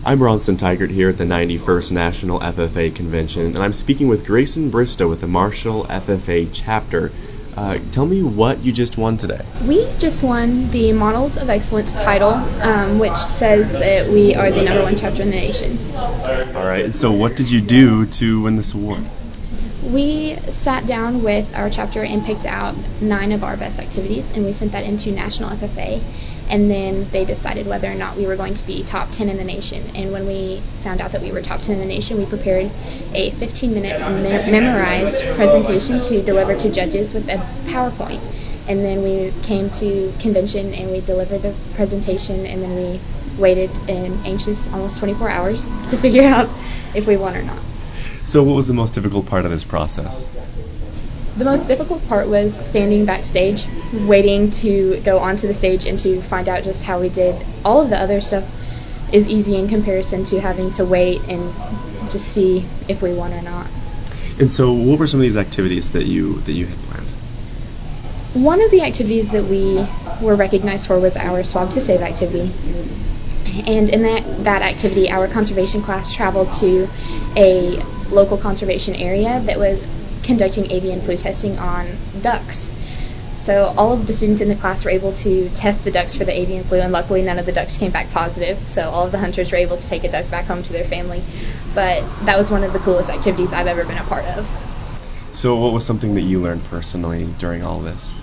I'm Bronson Tigert here at the 91st National FFA Convention, and I'm speaking with Grayson Bristow with the Marshall FFA chapter. Tell me what you just won today. We just won the Models of Excellence title, which says that we are the number one chapter in the nation. All right, and so what did you do to win this award? We sat down with our chapter and picked out 9 of our best activities, and we sent that into National FFA, and then they decided whether or not we were going to be top 10 in the nation. And when we found out that we were top 10 in the nation, we prepared a 15-minute memorized presentation to deliver to judges with a PowerPoint. And then we came to convention and we delivered the presentation, and then we waited in anxious almost 24 hours to figure out if we won or not. So what was the most difficult part of this process? The most difficult part was standing backstage, waiting to go onto the stage and to find out just how we did. All of the other stuff is easy in comparison to having to wait and just see if we won or not. And so what were some of these activities that you had planned? One of the activities that we were recognized for was our Swab to Save activity. And in that activity, our conservation class traveled to a local conservation area that was conducting avian flu testing on ducks. So all of the students in the class were able to test the ducks for the avian flu, and luckily none of the ducks came back positive, so all of the hunters were able to take a duck back home to their family. But that was one of the coolest activities I've ever been a part of. So what was something that you learned personally during all this?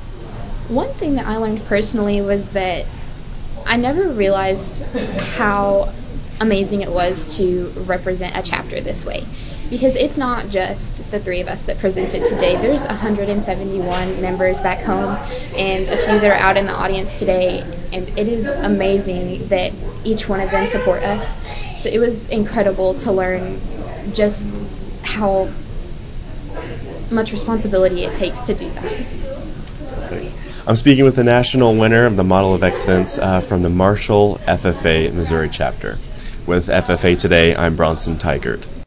One thing that I learned personally was that I never realized how amazing it was to represent a chapter this way, because it's not just the 3 of us that presented today. There's 171 members back home and a few that are out in the audience today, and it is amazing that each one of them support us. So it was incredible to learn just how much responsibility it takes to do that. Perfect. I'm speaking with the national winner of the Model of Excellence from the Marshall FFA Missouri chapter. With FFA Today, I'm Bronson Tigert.